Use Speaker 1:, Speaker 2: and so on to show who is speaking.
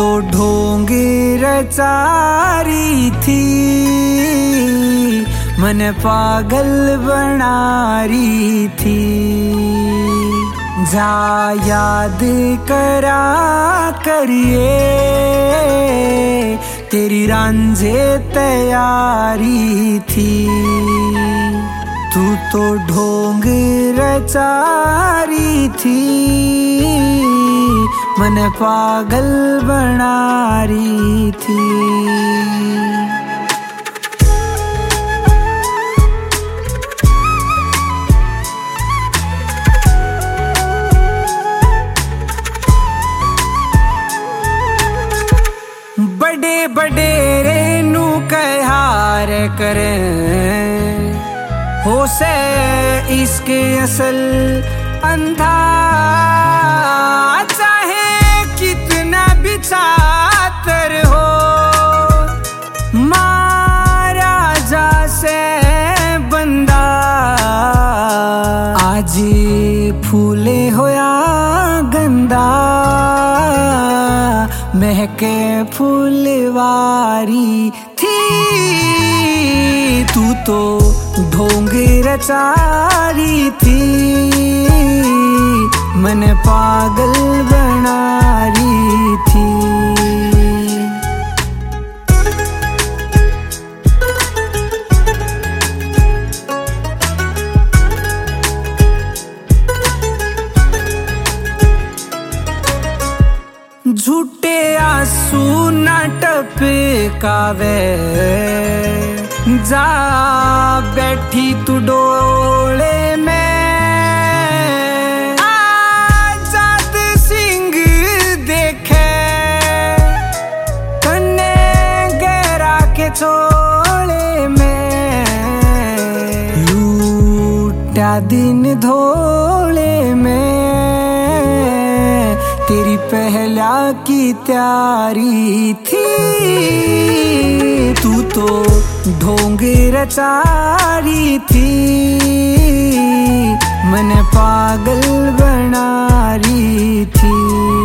Speaker 1: तो ढोंग रचा रही थी, मन पागल बना रही थी। जा याद करा करिए तेरी रांझे तैयारी थी। तू तो ढोंग रचा रही थी, मन पागल बना रही थी। बड़े बड़े रेनू कहार करे हो से इसके असल अंधा, चाहे कितना भी चातर हो मारा जा से बंदा। आज फूले होया गंदा, महके फुलवारी थी। तू तो ढोंग रचा रही थी, मन पागल बना रही थी। झूठे आंसू न टपकावे, जा बैठी तू डोले में। आजाद सिंह देखे कन्ने गहरा के छोड़े में, लूटा दिन धोले में। तेरी पहला की तैयारी थी, तू तो ढोंग रचा रही थी, मन पागल बना रही थी।